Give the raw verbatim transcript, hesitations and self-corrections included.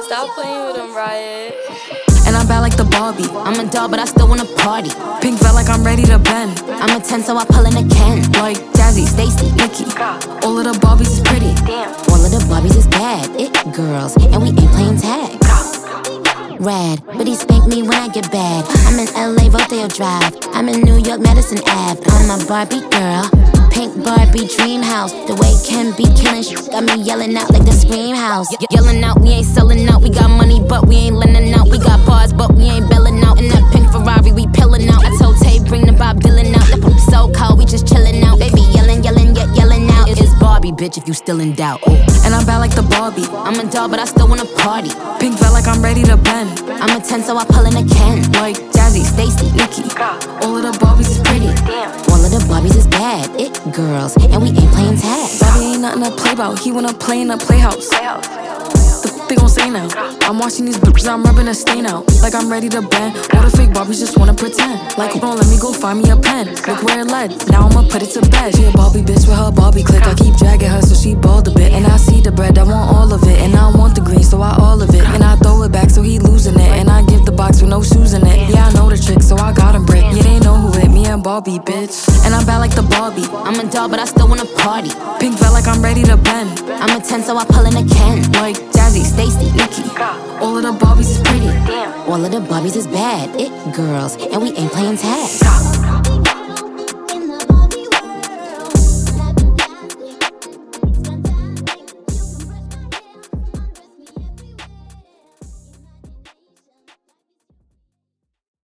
Stop playing with him, Riot. And I'm bad like the Barbie. I'm a doll, but I still wanna party. Pink felt like I'm ready to bend. I'm a ten, so I pull in a Ken. Like Jazzy, Stacy, Nikki. All of the Barbies is pretty. Damn. All of the Barbies is bad. It girls, and we ain't playing tag. Rad, but he spank me when I get bad. I'm in L A, Rodeo Drive. I'm in New York, Madison Ave. I'm a Barbie girl. Pink Barbie dream house. The way Ken be killing shit got me yelling out like the Scream House. Ye- yelling out, we ain't selling out. We got money, but we ain't lending out. We got bars, but we ain't belling out. In that pink Ferrari, we pillin' out. I told Tay, bring the Bob Dylan out. The poop so cold, we just chillin' out. Baby yelling, yelling, yet yelling out. It's Barbie, bitch, if you still in doubt. Ooh. And I'm bad like the Barbie. I'm a doll, but I still wanna party. Pink felt like I'm ready to bend. I'm a ten, so I pull in a Ken. Like Jazzy, Stacy, Nikki. All of the Barbies is pretty. Damn. All of the Barbies is bad. It girls, and we ain't playing tag. Bobby ain't nothing to play about. He wanna play in a playhouse. The f they gon' say now? I'm watching these bitches, I'm rubbing a stain out. Like I'm ready to bend. All the fake Barbies just wanna pretend. Like, hold on, let me go find me a pen. Look where it led. Now I'ma put it to bed. She a Barbie bitch with her Barbie click. I keep dragging her so she bald a bit. And I see the bread, I want all of it. And I want the green, so I all of it. And I throw it back so he losing it. And I give the box with no shoes in it. Yeah, I know the trick, so I got him brick. Yeah, they know who it, me and Barbie, bitch. And I'm bad like the Barbie. I'm a doll, but I still wanna party. Pink felt like I'm ready to bend. I'm a ten, so I pull in a Ken. Like Jazzy, Stacy, Nikki. All of the Barbies is pretty. Damn. All of the Barbies is bad. It girls, and we ain't playing tag.